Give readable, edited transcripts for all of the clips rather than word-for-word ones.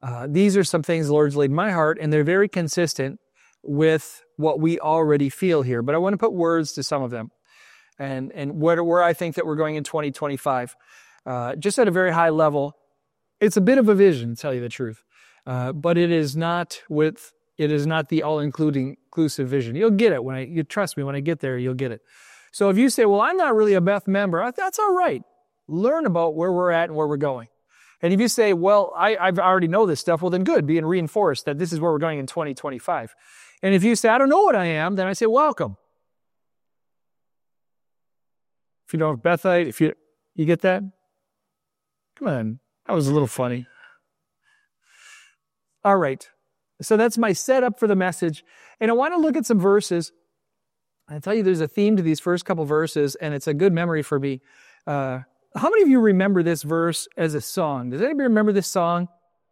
These are some things the Lord's laid in my heart, and they're very consistent with what we already feel here. But I want to put words to some of them and where I think that we're going in 2025. Just at a very high level, it's a bit of a vision, to tell you the truth. But it is not the all-inclusive vision. You'll get it you trust me, when I get there, you'll get it. So if you say, well, I'm not really a Beth member, that's all right. Learn about where we're at and where we're going. And if you say, well, I already know this stuff, well, then good, being reinforced that this is where we're going in 2025. And if you say, I don't know what I am, then I say, welcome. If you don't have Bethite, you get that? Come on, that was a little funny. All right, so that's my setup for the message. And I want to look at some verses. I tell you, there's a theme to these first couple verses, and it's a good memory for me. How many of you remember this verse as a song? Does anybody remember this song?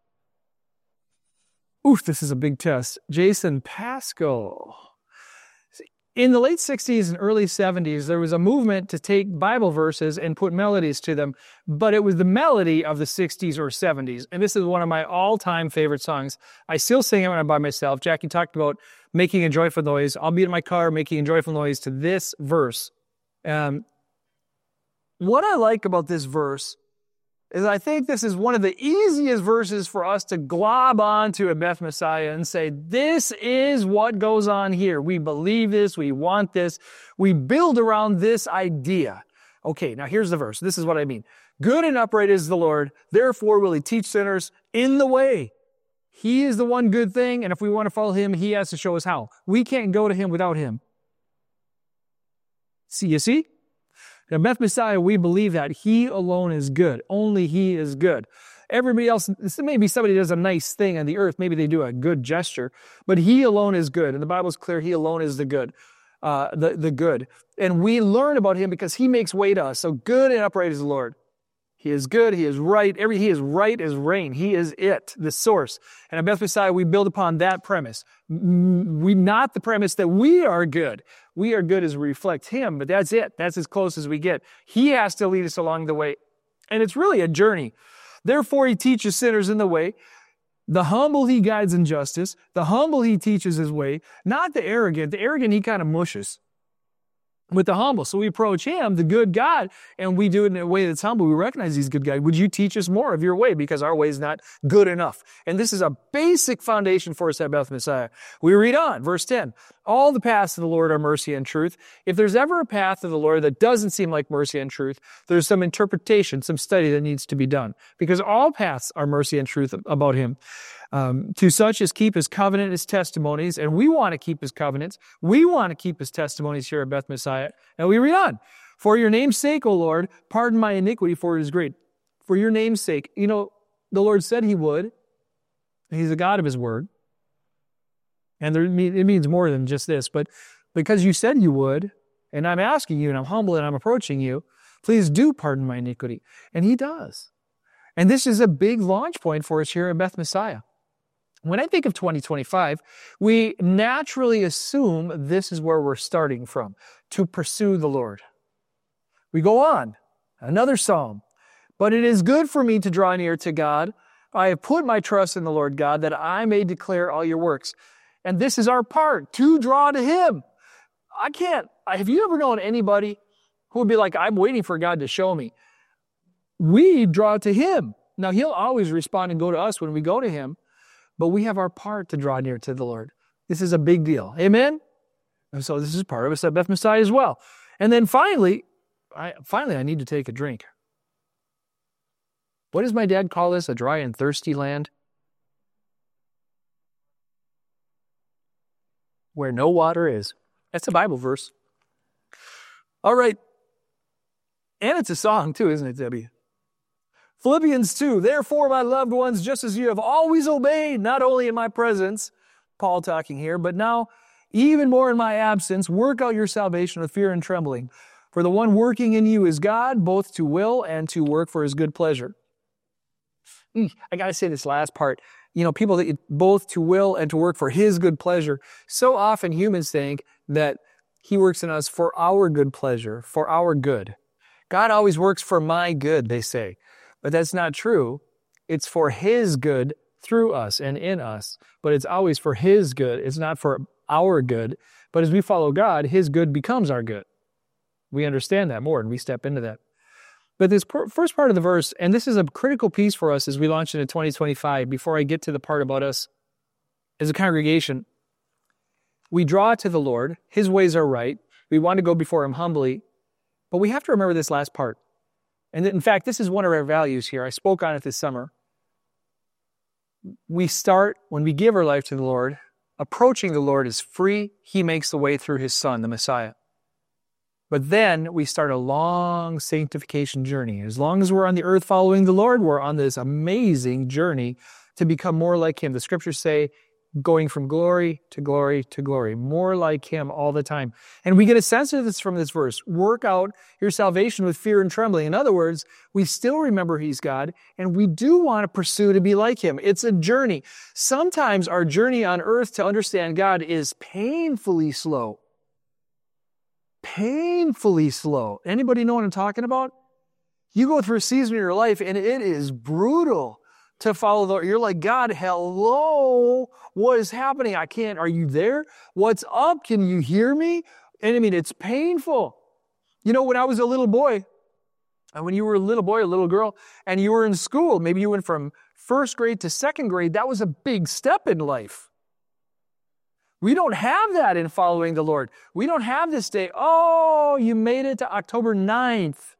Oof, this is a big test. Jason Pascal. In the late 60s and early 70s, there was a movement to take Bible verses and put melodies to them, but it was the melody of the 60s or 70s. And this is one of my all-time favorite songs. I still sing it when I'm by myself. Jackie talked about making a joyful noise. I'll be in my car making a joyful noise to this verse. What I like about this verse is I think this is one of the easiest verses for us to glob onto a Beth Messiah and say, this is what goes on here. We believe this. We want this. We build around this idea. Okay, now here's the verse. This is what I mean. Good and upright is the Lord. Therefore will he teach sinners in the way. He is the one good thing, and if we want to follow him, he has to show us how. We can't go to him without him. You see? In Beth Messiah, we believe that he alone is good. Only he is good. Everybody else, maybe somebody does a nice thing on the earth. Maybe they do a good gesture, but he alone is good. And the Bible's clear, he alone is the good. The good. And we learn about him because he makes way to us. So good and upright is the Lord. He is good. He is right. He is right as rain. He is it, the source. And at Beth Messiah, we build upon that premise. Not the premise that we are good. We are good as we reflect him, but that's it. That's as close as we get. He has to lead us along the way. And it's really a journey. Therefore, he teaches sinners in the way. The humble he guides in justice. The humble he teaches his way. Not the arrogant. The arrogant he kind of mushes. With the humble. So we approach him, the good God, and we do it in a way that's humble. We recognize he's good God. Would you teach us more of your way? Because our way is not good enough. And this is a basic foundation for us at Beth Messiah. We read on, verse 10. All the paths of the Lord are mercy and truth. If there's ever a path of the Lord that doesn't seem like mercy and truth, there's some interpretation, some study that needs to be done. Because all paths are mercy and truth about him. To such as keep his covenant, his testimonies, and we want to keep his covenants. We want to keep his testimonies here at Beth Messiah. And we read on. For your name's sake, O Lord, pardon my iniquity, for it is great. For your name's sake. You know, the Lord said he would. He's a God of his word. And it means more than just this. But because you said you would, and I'm asking you, and I'm humble, and I'm approaching you, please do pardon my iniquity. And he does. And this is a big launch point for us here at Beth Messiah. When I think of 2025, we naturally assume this is where we're starting from, to pursue the Lord. We go on, another psalm. But it is good for me to draw near to God. I have put my trust in the Lord God that I may declare all your works. And this is our part, to draw to him. Have you ever known anybody who would be like, I'm waiting for God to show me? We draw to him. Now, he'll always respond and go to us when we go to him. But we have our part to draw near to the Lord. This is a big deal. Amen? And so this is part of us at Beth Messiah as well. And then finally, I need to take a drink. What does my dad call this? A dry and thirsty land? Where no water is. That's a Bible verse. All right. And it's a song too, isn't it, Debbie? Philippians 2, therefore, my loved ones, just as you have always obeyed, not only in my presence, Paul talking here, but now even more in my absence, work out your salvation with fear and trembling. For the one working in you is God, both to will and to work for his good pleasure. I got to say this last part. You know, people that both to will and to work for his good pleasure. So often humans think that he works in us for our good pleasure, for our good. God always works for my good, they say. But that's not true. It's for his good through us and in us, but it's always for His good. It's not for our good, but as we follow God, His good becomes our good. We understand that more and we step into that. But this first part of the verse, and this is a critical piece for us as we launch into 2025, before I get to the part about us as a congregation, we draw to the Lord. His ways are right. We want to go before Him humbly, but we have to remember this last part. And in fact, this is one of our values here. I spoke on it this summer. We start, when we give our life to the Lord, approaching the Lord is free. He makes the way through His Son, the Messiah. But then we start a long sanctification journey. As long as we're on the earth following the Lord, we're on this amazing journey to become more like Him. The scriptures say, going from glory to glory to glory, more like Him all the time. And we get a sense of this from this verse. Work out your salvation with fear and trembling. In other words, we still remember He's God, and we do want to pursue to be like Him. It's a journey. Sometimes our journey on earth to understand God is painfully slow. Painfully slow. Anybody know what I'm talking about? You go through a season of your life, and it is brutal to follow the Lord. You're like, God, hello, what is happening? I can't, are you there? What's up? Can you hear me? And I mean, it's painful. You know, when I was a little boy, and when you were a little boy, a little girl, and you were in school, maybe you went from first grade to second grade, that was a big step in life. We don't have that in following the Lord. We don't have this day, oh, you made it to October 9th.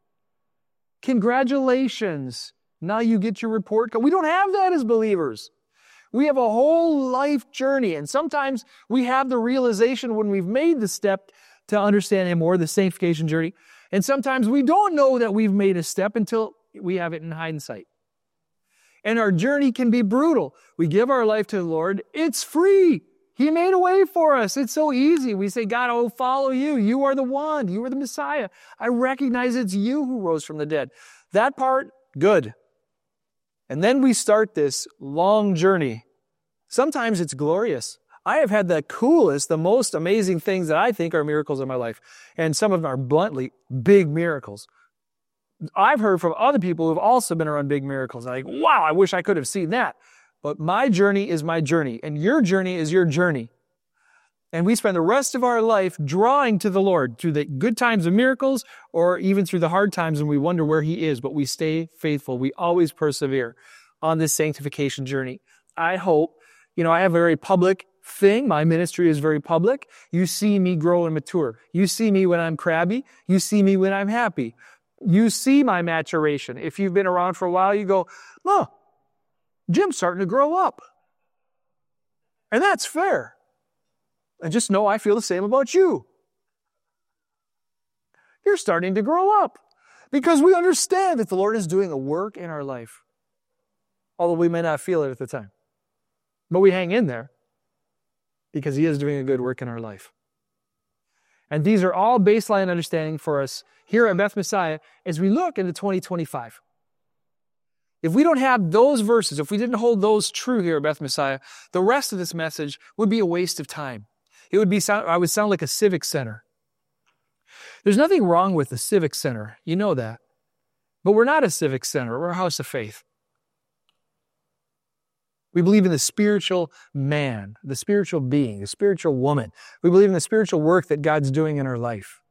Congratulations. Now you get your report card. We don't have that as believers. We have a whole life journey. And sometimes we have the realization when we've made the step to understand Him more, the sanctification journey. And sometimes we don't know that we've made a step until we have it in hindsight. And our journey can be brutal. We give our life to the Lord. It's free. He made a way for us. It's so easy. We say, God, I will follow you. You are the one. You are the Messiah. I recognize it's you who rose from the dead. That part, good. And then we start this long journey. Sometimes it's glorious. I have had the coolest, the most amazing things that I think are miracles in my life. And some of them are bluntly big miracles. I've heard from other people who have also been around big miracles. Like, wow, I wish I could have seen that. But my journey is my journey, and your journey is your journey. And we spend the rest of our life drawing to the Lord through the good times of miracles or even through the hard times when we wonder where He is, but we stay faithful. We always persevere on this sanctification journey. I hope, I have a very public thing. My ministry is very public. You see me grow and mature. You see me when I'm crabby. You see me when I'm happy. You see my maturation. If you've been around for a while, you go, oh, Jim's starting to grow up. And that's fair. And just know I feel the same about you. You're starting to grow up because we understand that the Lord is doing a work in our life, although we may not feel it at the time. But we hang in there because He is doing a good work in our life. And these are all baseline understanding for us here at Beth Messiah as we look into 2025. If we don't have those verses, if we didn't hold those true here at Beth Messiah, the rest of this message would be a waste of time. It would be, I would sound like a civic center. There's nothing wrong with the civic center. You know that. But we're not a civic center. We're a house of faith. We believe in the spiritual man, the spiritual being, the spiritual woman. We believe in the spiritual work that God's doing in our life.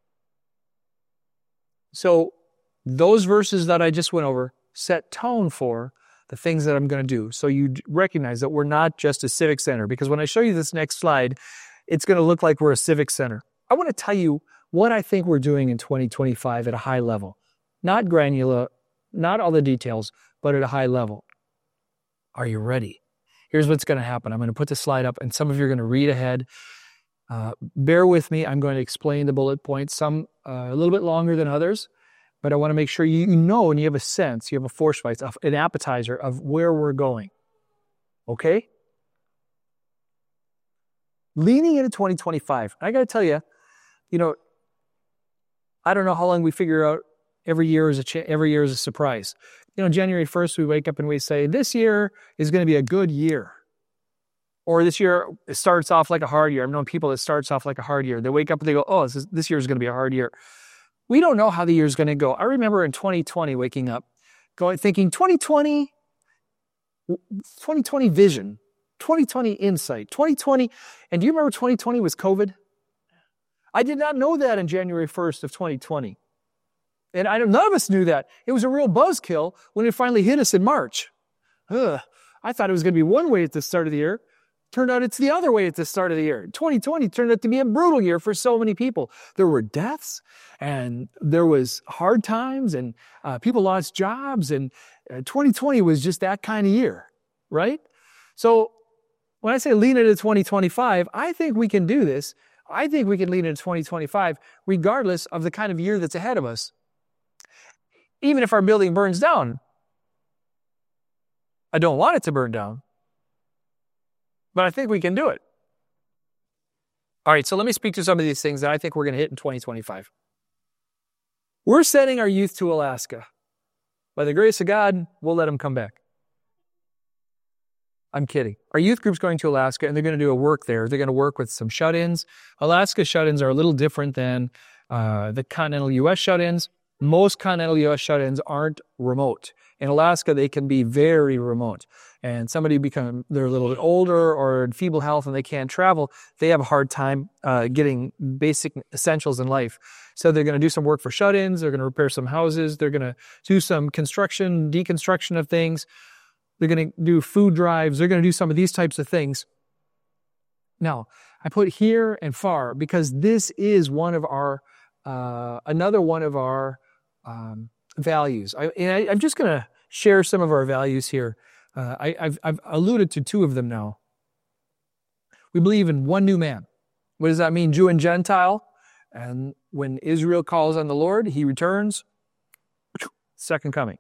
So those verses that I just went over set tone for the things that I'm going to do. So you recognize that we're not just a civic center, because when I show you this next slide, it's going to look like we're a civic center. I want to tell you what I think we're doing in 2025 at a high level. Not granular, not all the details, but at a high level. Are you ready? Here's what's going to happen. I'm going to put the slide up, and some of you are going to read ahead. Bear with me. I'm going to explain the bullet points, some a little bit longer than others. But I want to make sure you know and you have a sense, you have a Vorspeise, an appetizer of where we're going. Okay? Leaning into 2025. I got to tell you, I don't know how long we figure out every year is a surprise. January 1st, we wake up and we say, this year is going to be a good year. Or this year, it starts off like a hard year. I've known people that starts off like a hard year. They wake up and they go, oh, this year is going to be a hard year. We don't know how the year's going to go. I remember in 2020 waking up, thinking 2020, 2020 vision, 2020 insight, 2020. And do you remember 2020 was COVID? I did not know that on January 1st of 2020. And none of us knew that. It was a real buzzkill when it finally hit us in March. I thought it was going to be one way at the start of the year. Turned out it's the other way at the start of the year. 2020 turned out to be a brutal year for so many people. There were deaths, and there was hard times, and people lost jobs, and 2020 was just that kind of year, right? So when I say lean into 2025, I think we can do this. I think we can lean into 2025 regardless of the kind of year that's ahead of us. Even if our building burns down, I don't want it to burn down, but I think we can do it. All right, so let me speak to some of these things that I think we're going to hit in 2025. We're sending our youth to Alaska. By the grace of God, we'll let them come back. I'm kidding. Our youth group's going to Alaska, and they're going to do a work there. They're going to work with some shut-ins. Alaska shut-ins are a little different than the continental U.S. shut-ins. Most continental U.S. shut-ins aren't remote. In Alaska, they can be very remote. And somebody they're a little bit older or in feeble health and they can't travel, they have a hard time getting basic essentials in life. So they're going to do some work for shut-ins. They're going to repair some houses. They're going to do some construction, deconstruction of things. They're going to do food drives. They're going to do some of these types of things. Now, I put here and far because this is one of our, another one of our values. I'm just going to share some of our values here. I've alluded to two of them now. We believe in one new man. What does that mean? Jew and Gentile. And when Israel calls on the Lord, he returns. Second coming.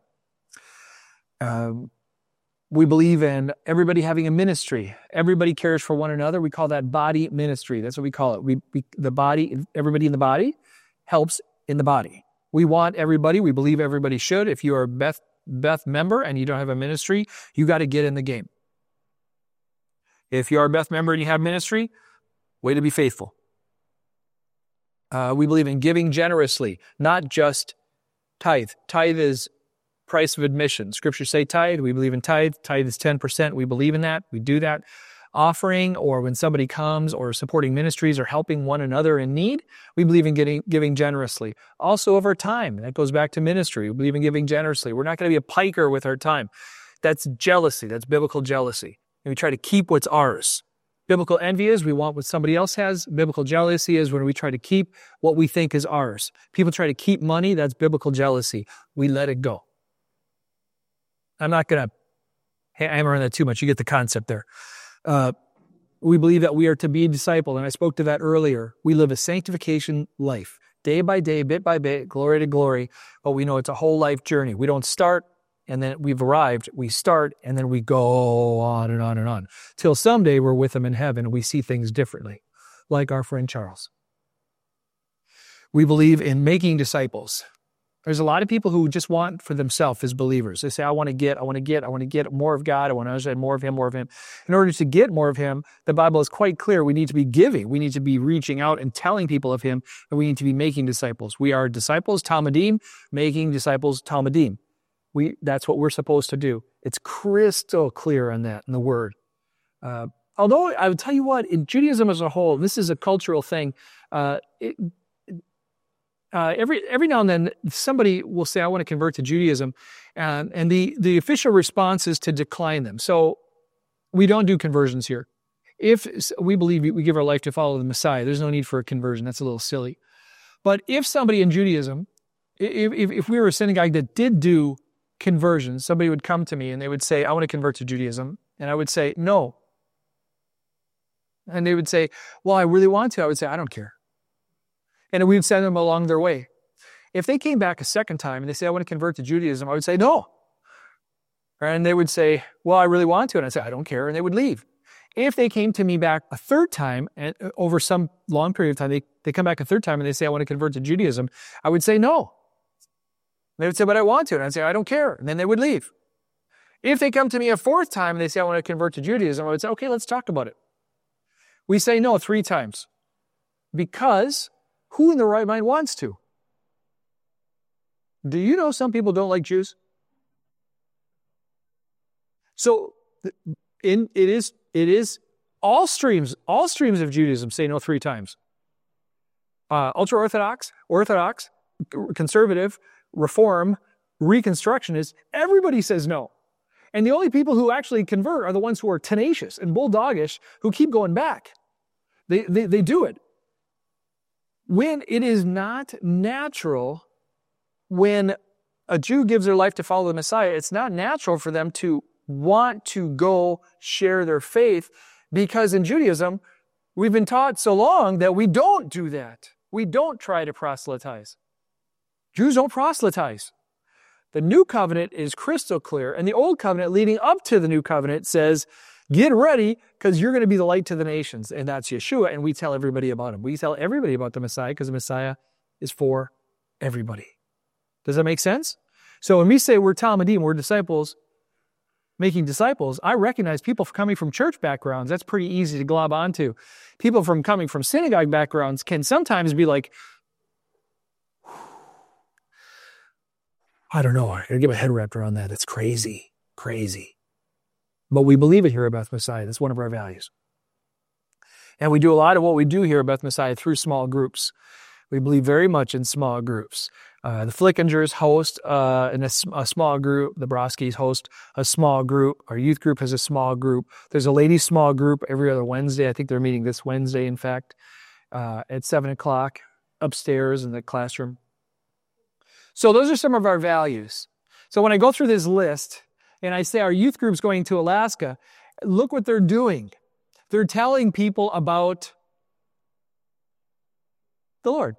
We believe in everybody having a ministry. Everybody cares for one another. We call that body ministry. That's what we call it. The body, everybody in the body helps in the body. We want everybody. We believe everybody should. If you are a Beth member and you don't have a ministry, you got to get in the game. If you are a Beth member and you have ministry, way to be faithful. We believe in giving generously, not just tithe. Tithe is price of admission. Scriptures say tithe. We believe in tithe. Tithe is 10%. We believe in that. We do that. Offering, or when somebody comes, or supporting ministries, or helping one another in need, we believe in giving generously. Also of our time. That goes back to ministry. We believe in giving generously. We're not going to be a piker with our time. That's jealousy. That's biblical jealousy. And we try to keep what's ours. Biblical envy is we want what somebody else has. Biblical jealousy is when we try to keep what we think is ours. People try to keep money. That's biblical jealousy. We let it go. I'm not going to hammer on that too much. You get the concept there. We believe that we are to be a disciple, and I spoke to that earlier. We live a sanctification life, day by day, bit by bit, glory to glory, but we know it's a whole life journey. We don't start, and then we've arrived. We start, and then we go on and on and on, till someday we're with him in heaven, and we see things differently, like our friend Charles. We believe in making disciples. There's a lot of people who just want for themselves as believers. They say, I want to get more of God. I want to understand more of him, more of him. In order to get more of him, the Bible is quite clear. We need to be giving. We need to be reaching out and telling people of him, and we need to be making disciples. We are disciples, Talmudim, making disciples, Talmudim. That's what we're supposed to do. It's crystal clear on that in the Word. Although I would tell you what, in Judaism as a whole, this is a cultural thing. Every now and then, somebody will say, I want to convert to Judaism, and the official response is to decline them. So we don't do conversions here. If we believe we give our life to follow the Messiah, there's no need for a conversion. That's a little silly. But if somebody in Judaism, if we were a synagogue that did do conversions, somebody would come to me and they would say, I want to convert to Judaism. And I would say, no. And they would say, well, I really want to. I would say, I don't care. And we would send them along their way. If they came back a second time and they say, I want to convert to Judaism, I would say, no. And they would say, well, I really want to. And I'd say, I don't care. And they would leave. If they came to me back a third time, and over some long period of time, they come back a third time and they say, I want to convert to Judaism, I would say, no. They would say, but I want to. And I'd say, I don't care. And then they would leave. If they come to me a fourth time and they say, I want to convert to Judaism, I would say, okay, let's talk about it. We say no 3 times. Because who in their right mind wants to? Do you know some people don't like Jews? So it is all streams of Judaism say no 3 times. Ultra-Orthodox, Orthodox, Conservative, Reform, Reconstructionist, everybody says no. And the only people who actually convert are the ones who are tenacious and bulldogish, who keep going back. They do it. When it is not natural, when a Jew gives their life to follow the Messiah, it's not natural for them to want to go share their faith, because in Judaism, we've been taught so long that we don't do that. We don't try to proselytize. Jews don't proselytize. The New Covenant is crystal clear, and the Old Covenant leading up to the New Covenant says, get ready, because you're going to be the light to the nations, and that's Yeshua, and we tell everybody about him. We tell everybody about the Messiah, because the Messiah is for everybody. Does that make sense? So when we say we're Talmudim, we're disciples, making disciples, I recognize people coming from church backgrounds. That's pretty easy to glob onto. People coming from synagogue backgrounds can sometimes be like, I don't know, I gotta get my head wrapped around that. It's crazy. But we believe it here about the Messiah. That's one of our values. And we do a lot of what we do here about the Messiah through small groups. We believe very much in small groups. The Flickingers host in a small group. The Broskis host a small group. Our youth group has a small group. There's a ladies' small group every other Wednesday. I think they're meeting this Wednesday, in fact, at 7 o'clock upstairs in the classroom. So those are some of our values. So when I go through this list and I say our youth group's going to Alaska, look what they're doing. They're telling people about the Lord.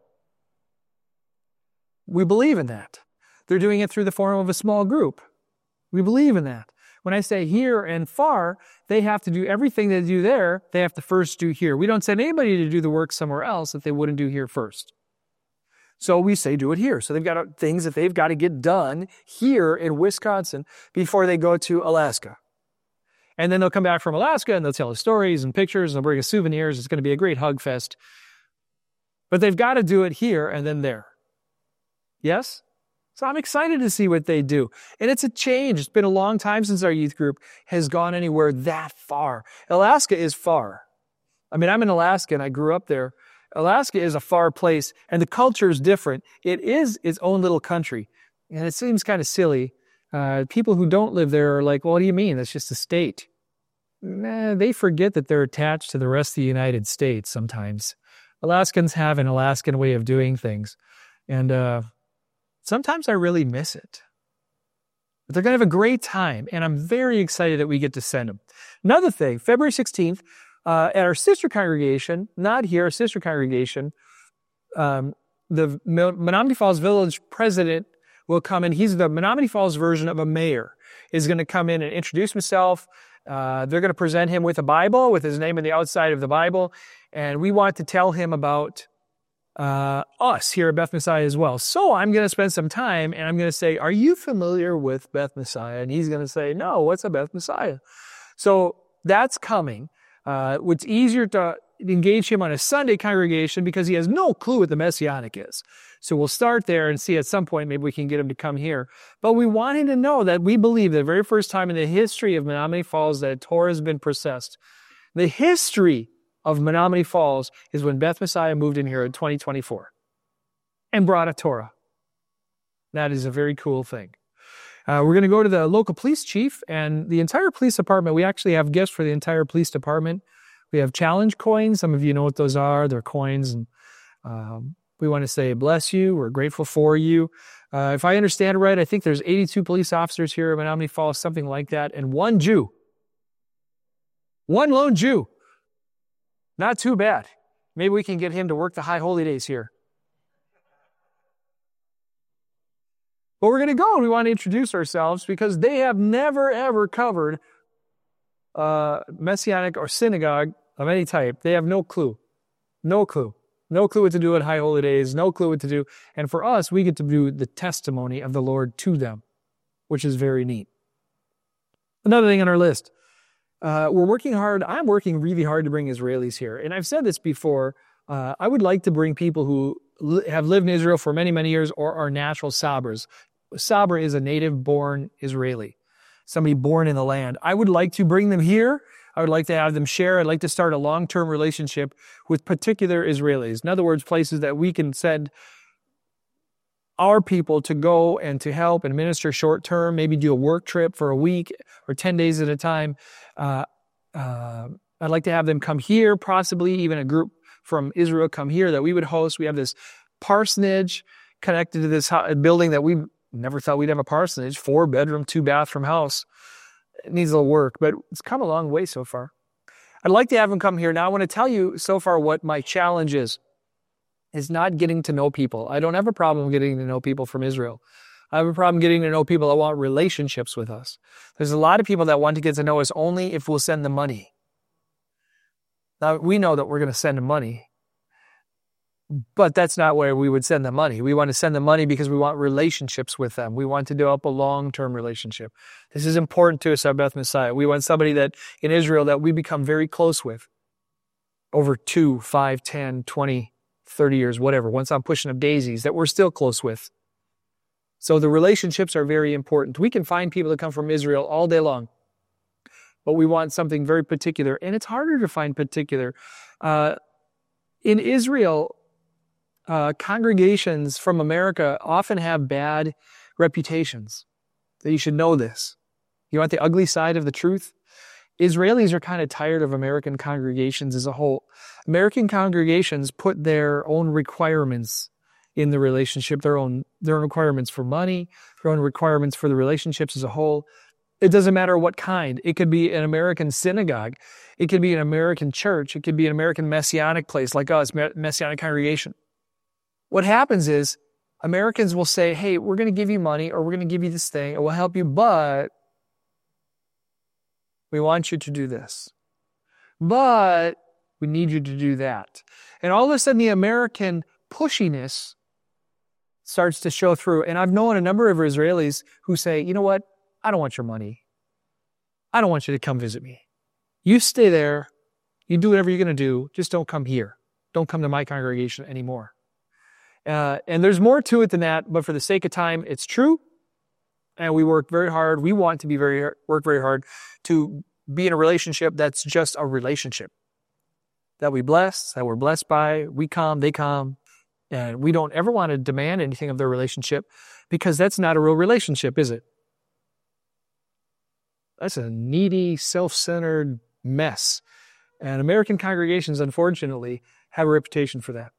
We believe in that. They're doing it through the form of a small group. We believe in that. When I say here and far, they have to do everything they do there, they have to first do here. We don't send anybody to do the work somewhere else that they wouldn't do here first. So we say do it here. So they've got things that they've got to get done here in Wisconsin before they go to Alaska. And then they'll come back from Alaska and they'll tell us stories and pictures and they'll bring us souvenirs. It's going to be a great hug fest. But they've got to do it here and then there. Yes? So I'm excited to see what they do. And it's a change. It's been a long time since our youth group has gone anywhere that far. Alaska is far. I mean, I'm in Alaska and I grew up there. Alaska is a far place and the culture is different. It is its own little country. And it seems kind of silly. People who don't live there are like, well, what do you mean? That's just a state. Nah, they forget that they're attached to the rest of the United States sometimes. Alaskans have an Alaskan way of doing things. And sometimes I really miss it. But they're going to have a great time, and I'm very excited that we get to send them. Another thing, February 16th, at our sister congregation, not here, our sister congregation, the Menominee Falls Village president will come in. He's the Menominee Falls version of a mayor. Is going to come in and introduce himself. They're going to present him with a Bible, with his name on the outside of the Bible, and we want to tell him about us here at Beth Messiah as well. So I'm going to spend some time and I'm going to say, are you familiar with Beth Messiah? And he's going to say, no, what's a Beth Messiah? So that's coming. It's easier to engage him on a Sunday congregation because he has no clue what the Messianic is. So we'll start there and see at some point maybe we can get him to come here. But we want him to know that we believe the very first time in the history of Menominee Falls that a Torah has been processed. The history of Menominee Falls is when Beth Messiah moved in here in 2024 and brought a Torah. That is a very cool thing. We're going to go to the local police chief and the entire police department. We actually have gifts for the entire police department. We have challenge coins. Some of you know what those are. They're coins. And we want to say, bless you. We're grateful for you. If I understand it right, I think there's 82 police officers here at Menominee Falls, something like that, and one Jew. One lone Jew. Not too bad. Maybe we can get him to work the high holy days here. But we're going to go and we want to introduce ourselves because they have never, ever covered Messianic or synagogue of any type. They have no clue. No clue. No clue what to do at high holy days. No clue what to do. And for us, we get to do the testimony of the Lord to them, which is very neat. Another thing on our list. We're working hard. I'm working really hard to bring Israelis here. And I've said this before. I would like to bring people who have lived in Israel for many, many years or are natural Sabras. Sabra is a native-born Israeli. somebody born in the land. I would like to bring them here. I would like to have them share. I'd like to start a long-term relationship with particular Israelis. In other words, places that we can send our people to go and to help and minister short-term, maybe do a work trip for a week or 10 days at a time. I'd like to have them come here, possibly even a group from Israel come here that we would host. We have this parsonage connected to this building that we never thought we'd have a parsonage, 4-bedroom, 2-bathroom house. It needs a little work, but it's come a long way so far. I'd like to have them come here. Now I want to tell you so far what my challenge is not getting to know people. I don't have a problem getting to know people from Israel. I have a problem getting to know people that want relationships with us. There's a lot of people that want to get to know us only if we'll send them money. Now, we know that we're going to send them money, but that's not where we would send them money. We want to send them money because we want relationships with them. We want to develop a long-term relationship. This is important to us at Beth Messiah. We want somebody that in Israel that we become very close with over 2, 5, 10, 20, 30 years, whatever. Once I'm pushing up daisies, that we're still close with. So the relationships are very important. We can find people that come from Israel all day long, but we want something very particular, and it's harder to find particular. In Israel, congregations from America often have bad reputations. That you should know this. You want the ugly side of the truth? Israelis are kind of tired of American congregations as a whole. American congregations put their own requirements in the relationship, their own requirements for money, their own requirements for the relationships as a whole. It doesn't matter what kind. It could be an American synagogue. It could be an American church. It could be an American messianic place like us, messianic congregation. What happens is Americans will say, hey, we're going to give you money or we're going to give you this thing and we'll help you, but we want you to do this. But we need you to do that. And all of a sudden the American pushiness starts to show through. And I've known a number of Israelis who say, you know what? I don't want your money. I don't want you to come visit me. You stay there. You do whatever you're going to do. Just don't come here. Don't come to my congregation anymore. And there's more to it than that, but for the sake of time, it's true. And we work very hard. We want to work very hard to be in a relationship that's just a relationship. That we bless, that we're blessed by. We come, they come. And we don't ever want to demand anything of their relationship because that's not a real relationship, is it? That's a needy, self-centered mess. And American congregations, unfortunately, have a reputation for that.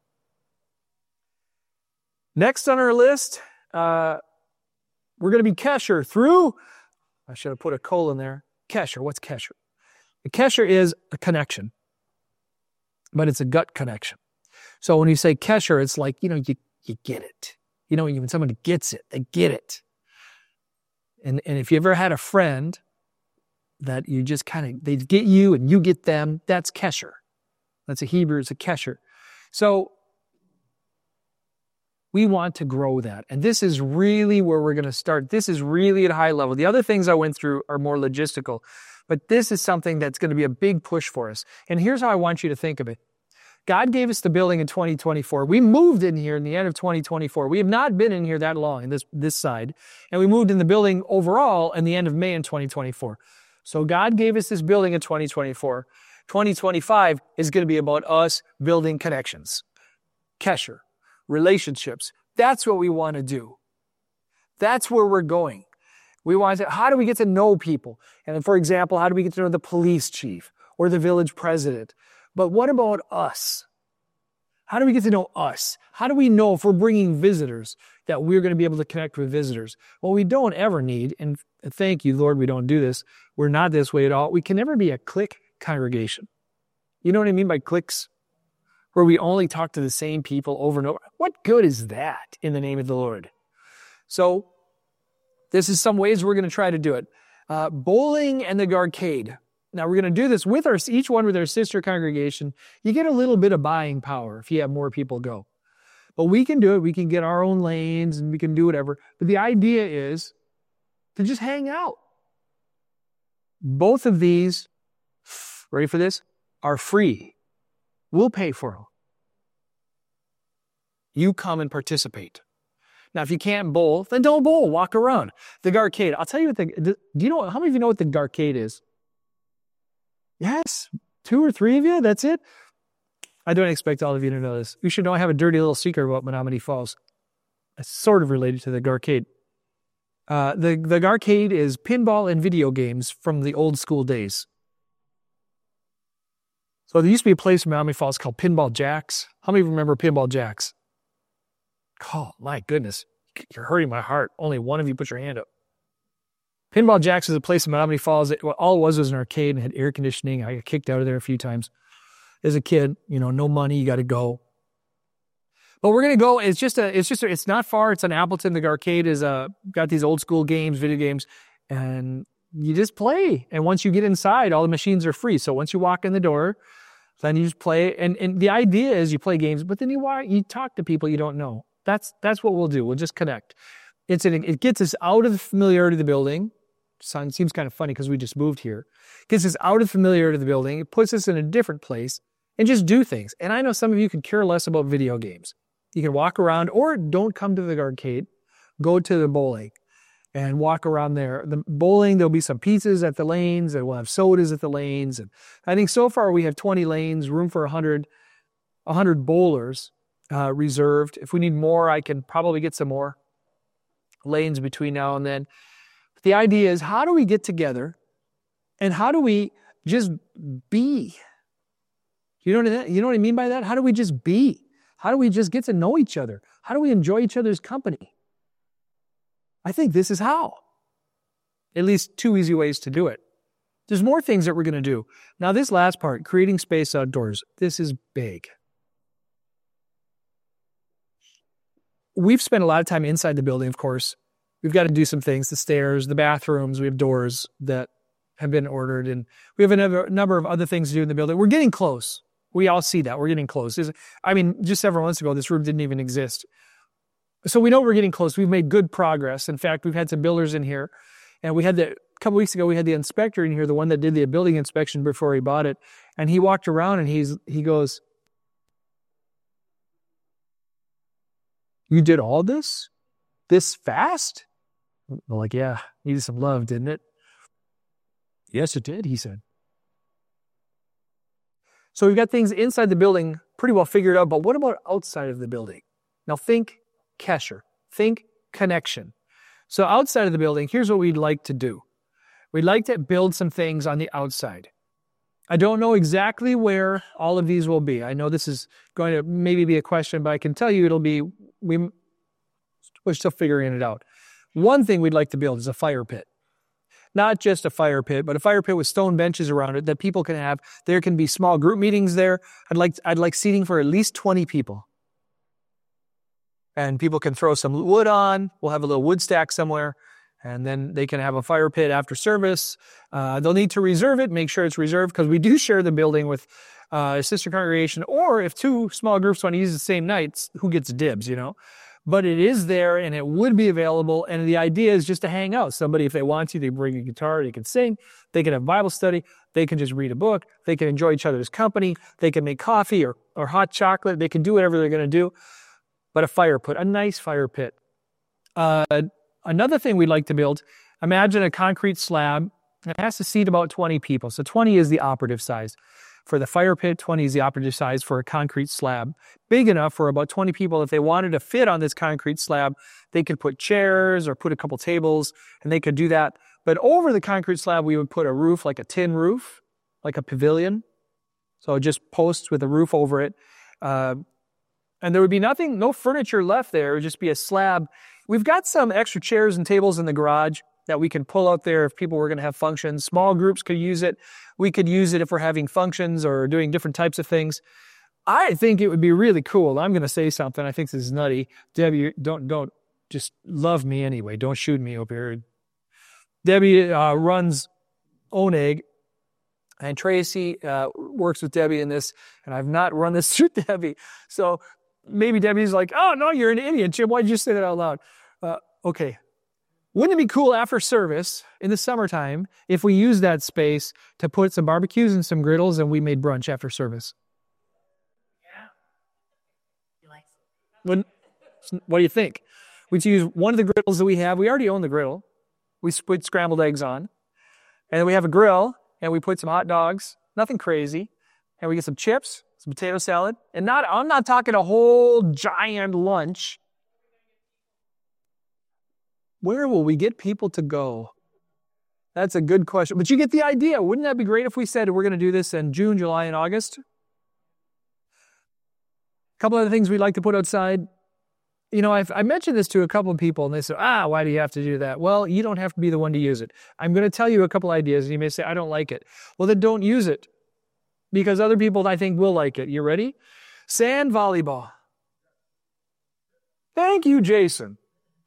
Next on our list, we're going to be kesher through, I should have put a colon there. Kesher, what's kesher? A kesher is a connection, but it's a gut connection. So when you say kesher, it's like, you get it. When somebody gets it, they get it. And if you ever had a friend that you just they get you and you get them, that's kesher. That's a Hebrew, it's a kesher. So we want to grow that. And this is really where we're going to start. This is really at a high level. The other things I went through are more logistical, but this is something that's going to be a big push for us. And here's how I want you to think of it. God gave us the building in 2024. We moved in here in the end of 2024. We have not been in here that long in this side. And we moved in the building overall in the end of May in 2024. So God gave us this building in 2024. 2025 is going to be about us building connections. Kesher. Relationships. That's what we want to do. That's where we're going. We want to, how do we get to know people? And for example, how do we get to know the police chief or the village president? But what about us? How do we get to know us? How do we know if we're bringing visitors that we're going to be able to connect with visitors? Well, we don't ever need, and thank you, Lord, we don't do this. We're not this way at all. We can never be a clique congregation. You know what I mean by cliques? Where we only talk to the same people over and over. What good is that in the name of the Lord? So this is some ways we're going to try to do it. Bowling and the Garcade. Now we're going to do this with each one with our sister congregation. You get a little bit of buying power if you have more people go. But we can do it. We can get our own lanes and we can do whatever. But the idea is to just hang out. Both of these, ready for this, are free. We'll pay for them. You come and participate. Now, if you can't bowl, then don't bowl. Walk around. The Garcade. I'll tell you what do you know, how many of you know what the Garcade is? Yes. 2 or 3 of you? That's it? I don't expect all of you to know this. You should know I have a dirty little secret about Menomonee Falls. It's sort of related to the Garcade. The Garcade is pinball and video games from the old school days. So there used to be a place in Menomonee Falls called Pinball Jacks. How many of you remember Pinball Jacks? Oh, my goodness. You're hurting my heart. Only one of you put your hand up. Pinball Jacks is a place in Menomonee Falls. All it was an arcade and had air conditioning. I got kicked out of there a few times. As a kid, no money, you got to go. But we're going to go. It's not far. It's on Appleton. The Garcade is got these old school games, video games, and you just play. And once you get inside, all the machines are free. So once you walk in the door, then you just play. And the idea is you play games, but then you talk to people you don't know. That's what we'll do. We'll just connect. It gets us out of the familiarity of the building. It seems kind of funny because we just moved here. It gets us out of the familiarity of the building. It puts us in a different place and just do things. And I know some of you could care less about video games. You can walk around or don't come to the Garcade. Go to the bowling and walk around there. The bowling, there'll be some pizzas at the lanes and we'll have sodas at the lanes. And I think so far we have 20 lanes, room for 100 bowlers reserved. If we need more, I can probably get some more lanes between now and then. But the idea is, how do we get together and how do we just be? You know what I mean by that? How do we just be? How do we just get to know each other? How do we enjoy each other's company? I think this is how. At least 2 easy ways to do it. There's more things that we're going to do. Now, this last part, creating space outdoors, this is big. We've spent a lot of time inside the building, of course. We've got to do some things, the stairs, the bathrooms. We have doors that have been ordered, and we have a number of other things to do in the building. We're getting close. We all see that. We're getting close. Just several months ago, this room didn't even exist. So we know we're getting close. We've made good progress. In fact, we've had some builders in here, and a couple weeks ago, we had the inspector in here, the one that did the building inspection before he bought it, and he walked around and he goes, "You did all this fast?" I'm like, "Yeah, needed some love, didn't it?" "Yes, it did," he said. So we've got things inside the building pretty well figured out, but what about outside of the building? Now think Kesher. Think connection. So outside of the building, here's what we'd like to do. We'd like to build some things on the outside. I don't know exactly where all of these will be. I know this is going to maybe be a question, but I can tell you we're still figuring it out. One thing we'd like to build is a fire pit. Not just a fire pit, but a fire pit with stone benches around it that people can have. There can be small group meetings there. I'd like seating for at least 20 people. And people can throw some wood on. We'll have a little wood stack somewhere. And then they can have a fire pit after service. They'll need to reserve it, make sure it's reserved, because we do share the building with a sister congregation. Or if 2 small groups want to use the same nights, who gets dibs, But it is there and it would be available. And the idea is just to hang out. Somebody, if they want to, they bring a guitar, they can sing, they can have Bible study, they can just read a book, they can enjoy each other's company, they can make coffee or hot chocolate, they can do whatever they're going to do. But a nice fire pit. Another thing we'd like to build, imagine a concrete slab. It has to seat about 20 people. So 20 is the operative size. For the fire pit, 20 is the operative size for a concrete slab. Big enough for about 20 people. If they wanted to fit on this concrete slab, they could put chairs or put a couple tables, and they could do that. But over the concrete slab, we would put a roof, like a tin roof, like a pavilion. So just posts with a roof over it. And there would be no furniture left there. It would just be a slab. We've got some extra chairs and tables in the garage that we can pull out there if people were going to have functions. Small groups could use it. We could use it if we're having functions or doing different types of things. I think it would be really cool. I'm going to say something. I think this is nutty. Debbie, don't just love me anyway. Don't shoot me up here. Debbie runs Oneg, and Tracy works with Debbie in this, and I've not run this through Debbie. So maybe Debbie's like, "Oh, no, you're an idiot, Jim. Why'd you say that out loud?" Okay. Wouldn't it be cool after service in the summertime if we used that space to put some barbecues and some griddles and we made brunch after service? Yeah. You like it? What do you think? We use one of the griddles that we have. We already own the griddle. We put scrambled eggs on. And then we have a grill, and we put some hot dogs, nothing crazy. And we get some chips, some potato salad. And I'm not talking a whole giant lunch. Where will we get people to go? That's a good question. But you get the idea. Wouldn't that be great if we said we're going to do this in June, July, and August? A couple other things we'd like to put outside. You know, I mentioned this to a couple of people, and they said, why do you have to do that? Well, you don't have to be the one to use it. I'm going to tell you a couple ideas, and you may say, I don't like it. Well, then don't use it, because other people, I think, will like it. You ready? Sand volleyball. Thank you, Jason.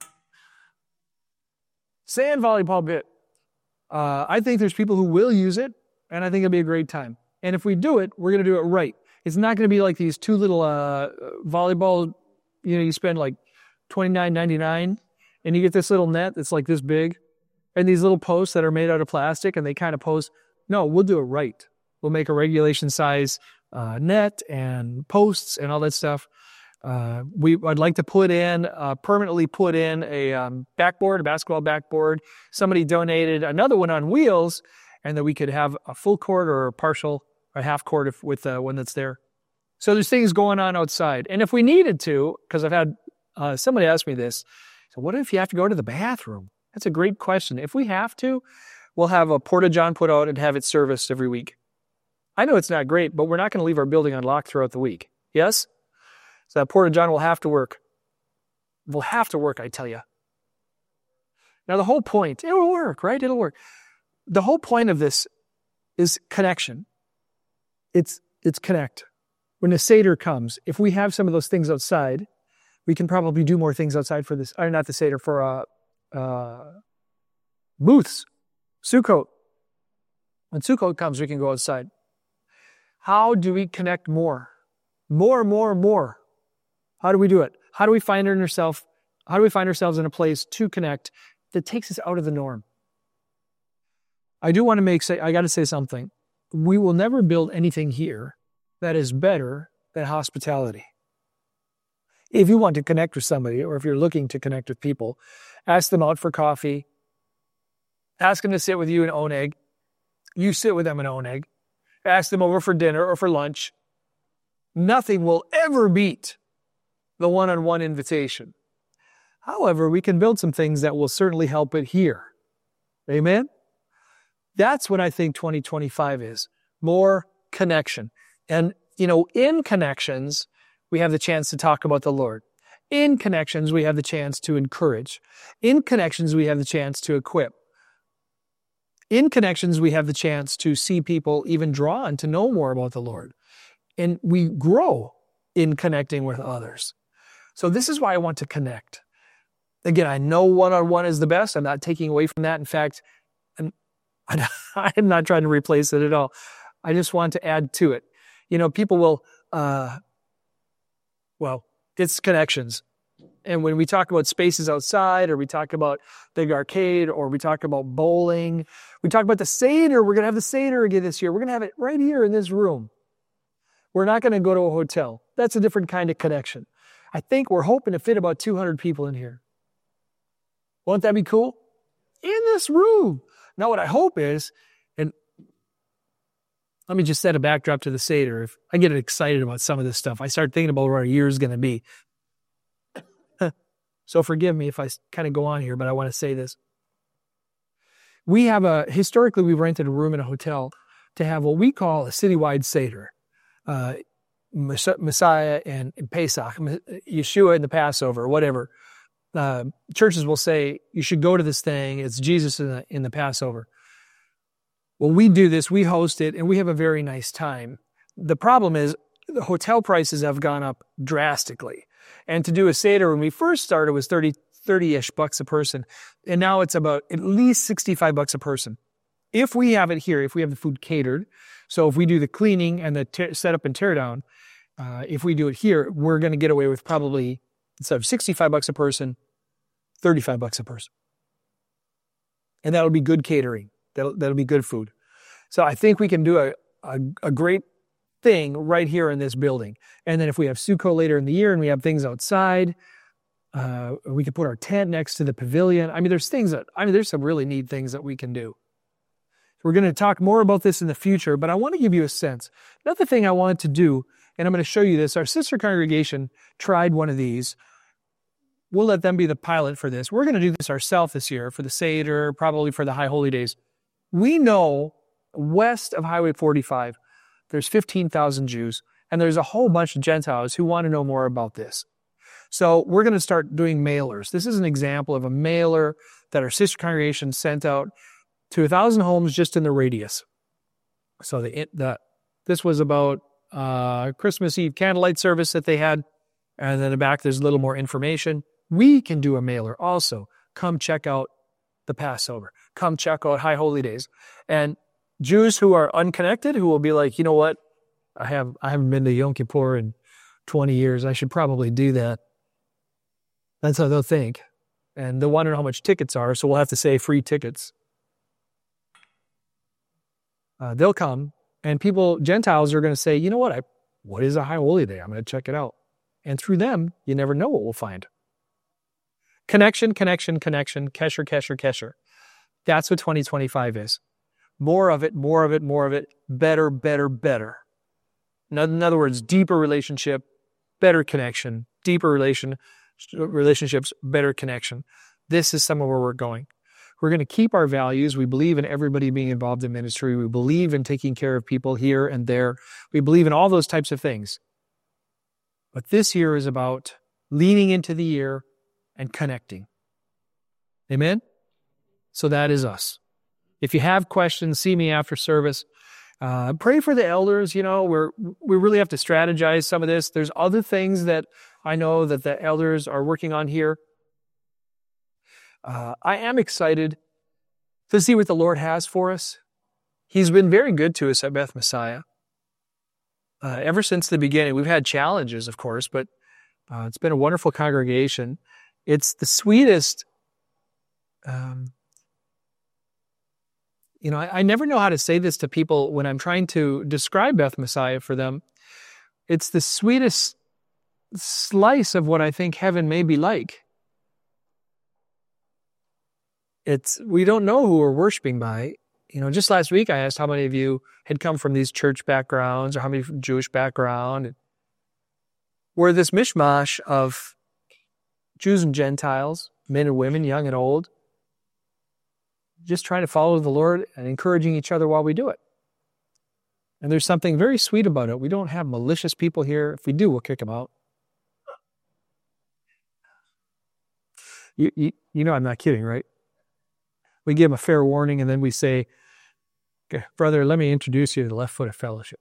Sand volleyball bit. I think there's people who will use it, and I think it'll be a great time. And if we do it, we're going to do it right. It's not going to be like these two little volleyball, you spend like $29.99, and you get this little net that's like this big, and these little posts that are made out of plastic, and they kind of pose. No, we'll do it right. We'll make a regulation size net and posts and all that stuff. I'd like to permanently put in a backboard, a basketball backboard. Somebody donated another one on wheels, and that we could have a full court or a partial or half court with one that's there. So there's things going on outside. And if we needed to, because I've had somebody ask me this, so what if you have to go to the bathroom? That's a great question. If we have to, we'll have a porta-john put out and have it serviced every week. I know it's not great, but we're not going to leave our building unlocked throughout the week. Yes? So that porta-john will have to work. Will have to work, I tell you. Now the whole point, it'll work, right? It'll work. The whole point of this is connection. It's connect. When the Seder comes, if we have some of those things outside, we can probably do more things outside for this, or not the Seder, for booths, Sukkot. When Sukkot comes, we can go outside. How do we connect more? More. How do we do it? How do we find ourselves in a place to connect that takes us out of the norm? I got to say something. We will never build anything here that is better than hospitality. If you want to connect with somebody, or if you're looking to connect with people, ask them out for coffee. Ask them to sit with you in Oneg. You sit with them in Oneg. Ask them over for dinner or for lunch. Nothing will ever beat the one-on-one invitation. However, we can build some things that will certainly help it here. Amen? That's what I think 2025 is. More connection. And, in connections, we have the chance to talk about the Lord. In connections, we have the chance to encourage. In connections, we have the chance to equip. In connections, we have the chance to see people even drawn to know more about the Lord. And we grow in connecting with others. So this is why I want to connect. Again, I know one-on-one is the best. I'm not taking away from that. In fact, I'm not trying to replace it at all. I just want to add to it. People will, it's connections. And when we talk about spaces outside, or we talk about big arcade, or we talk about bowling, we talk about the Seder. We're going to have the Seder again this year. We're going to have it right here in this room. We're not going to go to a hotel. That's a different kind of connection. I think we're hoping to fit about 200 people in here. Won't that be cool? In this room. Now what I hope is, and let me just set a backdrop to the Seder. If I get excited about some of this stuff, I start thinking about what our year is going to be. So forgive me if I kind of go on here, but I want to say this. Historically, we've rented a room in a hotel to have what we call a citywide Seder. Messiah and Pesach, Yeshua and the Passover, whatever. Churches will say, you should go to this thing. It's Jesus in the Passover. Well, we do this, we host it, and we have a very nice time. The problem is the hotel prices have gone up drastically. And to do a Seder, when we first started, was 30-ish bucks a person. And now it's about at least $65 a person. If we have it here, if we have the food catered, so if we do the cleaning and the setup and tear down, if we do it here, we're going to get away with probably, instead of $65 a person, $35 a person. And that'll be good catering. That'll be good food. So I think we can do a great thing right here in this building. And then if we have Sukkot later in the year and we have things outside, We could put our tent next to the pavilion. there's some really neat things that we can do. We're going to talk more about this in the future, but I want to give you a sense. Another thing I wanted to do, and I'm going to show you this, our sister congregation tried one of these. We'll let them be the pilot for this. We're going to do this ourselves this year for the Seder, probably for the High Holy Days. We know west of Highway 45, there's 15,000 Jews, and there's a whole bunch of Gentiles who want to know more about this. So we're going to start doing mailers. This is an example of a mailer that our sister congregation sent out to 1,000 homes just in the radius. So this was about Christmas Eve candlelight service that they had, and then in the back there's a little more information. We can do a mailer also. Come check out the Passover. Come check out High Holy Days. And Jews who are unconnected, who will be like, you know what, I haven't been to Yom Kippur in 20 years. I should probably do that. That's how they'll think. And they'll want to know how much tickets are, so we'll have to say free tickets. They'll come, and Gentiles are going to say, you know what is a High Holy Day? I'm going to check it out. And through them, you never know what we'll find. Connection, connection, connection, kesher, kesher, kesher. That's what 2025 is. More of it, more of it, more of it. Better, better, better. In other words, deeper relationship, better connection. Deeper relationships, better connection. This is some of where we're going. We're going to keep our values. We believe in everybody being involved in ministry. We believe in taking care of people here and there. We believe in all those types of things. But this year is about leaning into the year and connecting. Amen? So that is us. If you have questions, see me after service. Pray for the elders. We really have to strategize some of this. There's other things that I know that the elders are working on here. I am excited to see what the Lord has for us. He's been very good to us at Beth Messiah. Ever since the beginning, we've had challenges, of course, but it's been a wonderful congregation. It's the sweetest. I never know how to say this to people when I'm trying to describe Beth Messiah for them. It's the sweetest slice of what I think heaven may be like. We don't know who we're worshiping by. Just last week I asked how many of you had come from these church backgrounds or how many from Jewish background. We're this mishmash of Jews and Gentiles, men and women, young and old, just trying to follow the Lord and encouraging each other while we do it. And there's something very sweet about it. We don't have malicious people here. If we do, we'll kick them out. You know I'm not kidding, right? We give them a fair warning, and then we say, okay, brother, let me introduce you to the Left-Footed Fellowship.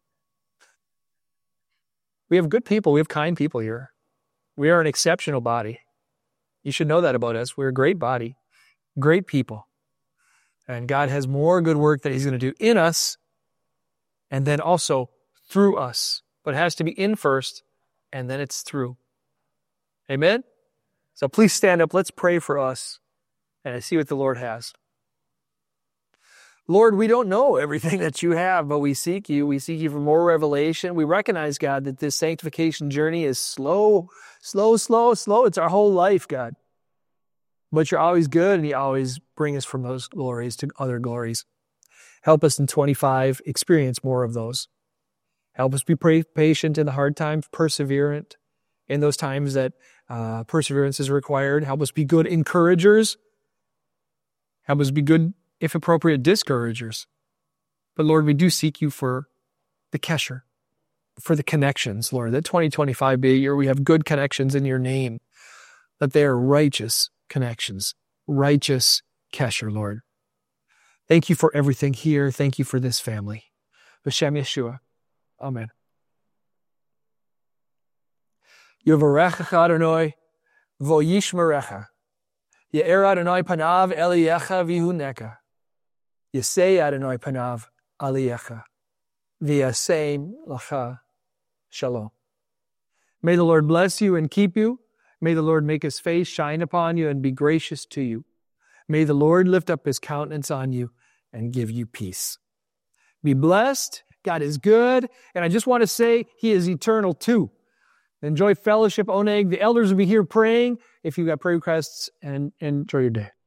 We have good people. We have kind people here. We are an exceptional body. You should know that about us. We're a great body, great people. And God has more good work that He's going to do in us and then also through us. But it has to be in first, and then it's through. Amen? So please stand up. Let's pray for us and see what the Lord has. Lord, we don't know everything that you have, but we seek you. We seek you for more revelation. We recognize, God, that this sanctification journey is slow. It's our whole life, God. But you're always good, and you always bring us from those glories to other glories. Help us in 25 experience more of those. Help us be patient in the hard times, perseverant in those times that perseverance is required. Help us be good encouragers. Help us be good, if appropriate, discouragers. But Lord, we do seek you for the kesher, for the connections, Lord. That 2025 be a year we have good connections in your name, that they are righteous connections, righteous kesher, Lord. Thank you for everything here. Thank you for this family. B'Shem Yeshua. Amen. Yevarechecha Adonai v'yishmerecha. Ye'er Adonai panav eliyecha v'yihuneka. Yesei Adonai panav aliyecha. V'yaseim lacha shalom. May the Lord bless you and keep you. May the Lord make His face shine upon you and be gracious to you. May the Lord lift up His countenance on you and give you peace. Be blessed. God is good. And I just want to say He is eternal too. Enjoy fellowship, Oneg. The elders will be here praying if you've got prayer requests, and enjoy your day.